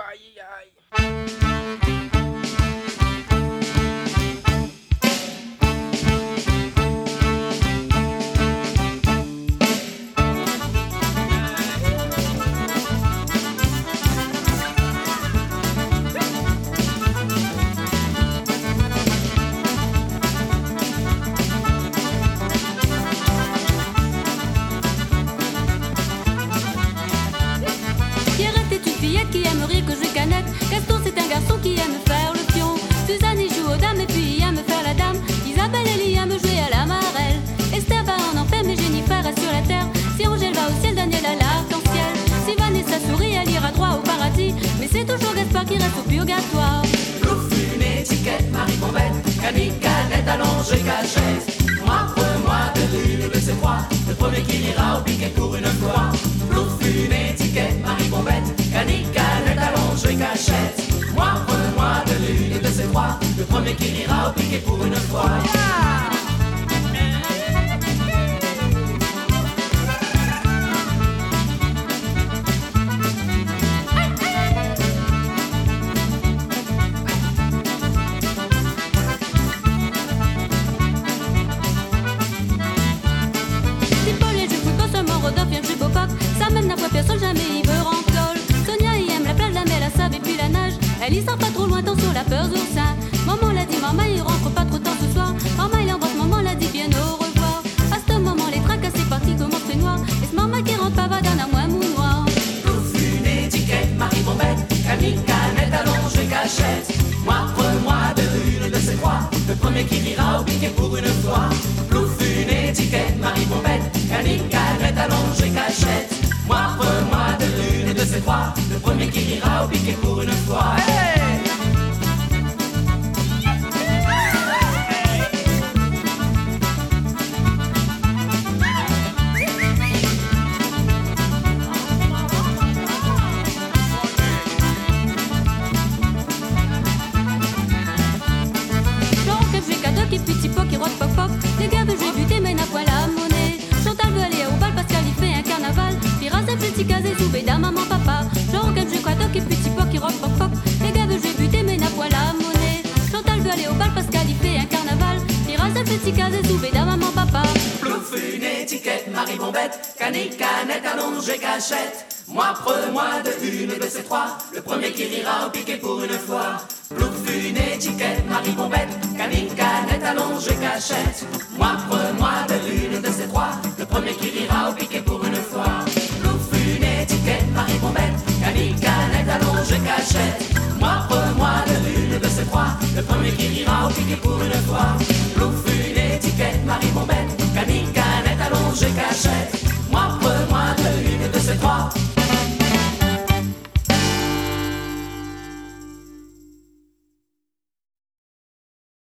aïe, aïe. Pierrette est une fillette qui aime rire que jouer canette. Gaston c'est un garçon qui aime faire le pion. Suzanne y joue aux dames et puis aime faire la dame. Isabelle elle y aime jouer à la marelle. Esther va en enfer mais Jennifer reste sur la terre. Si Angèle va au ciel, Daniel à l'arc-en-ciel. Si Vanessa sourit, elle ira droit au paradis. Mais c'est toujours Gaspard qui reste au purgatoire. Plouf, une étiquette, Marie Bombette, Camille, Canette, allongée, cachette. Moi de l'une de ces trois, le premier qui ira au piquet pour une fois. Plouf, une étiquette, Marie Bombette, Camille, Canette, allongée, cachette. Moi de l'une de ces trois, le premier qui ira au piquet pour une fois. Si Paul et Jules pas seulement Rodolphe vient chez Bopoc. Ça même n'a pas personne, jamais il veut rentole. Sonia y aime la plage, la mer, la sable et puis la nage. Elle y sort pas trop loin, tant sur la peur d'oursin. Maman l'a dit, maman il rentre pas trop tard ce soir. Maman il embrasse, maman l'a dit bien au revoir. À ce moment les tracas c'est parti commence le noir. Et ce maman qui rentre pas va d'un à moins mounoir. Plouf, une étiquette, Marie Bombette, Camille, Canette, allongée, cachette. Moi de l'une de ces trois, le premier qui ira au piquet pour une fois. Plouf, une étiquette, Marie Bombette, Camille, Canette, allongée, cachette. Moi de l'une de ces trois, le premier qui ira au piquet pour une fois. Hey! Florent qui fait cadeau, qui petit poc, qui rote poc poc. Les gars veulent jouer buter mais n'a point la monnaie. Chantal veut aller au bal parce qu'elle y fait un carnaval. Pira ses petits casés sous béda maman papa. Florent qui joue cadeau, qui petit poc, qui rote poc poc. Les gars veulent jouer buter mais n'a point la monnaie. Chantal veut aller au bal parce qu'elle y fait un carnaval. Pira ses petits casés sous béda maman papa. Plouf, une étiquette, Marie Bombette, Camille, Canette, allongée, cachette. Moi de une de ces trois, le premier qui rira au piquet pour une fois. Plouf, une étiquette, Marie Bombette, Camille, Canette, allongée, cachette. Moi de l'une de ces trois, le premier qui rira au piquet pour une fois. Plouf, une étiquette, Marie Bombette, Camille, Canette, allongée, cachette. Moi de l'une de ces trois, le premier qui rira au piquet pour une fois. Plouf,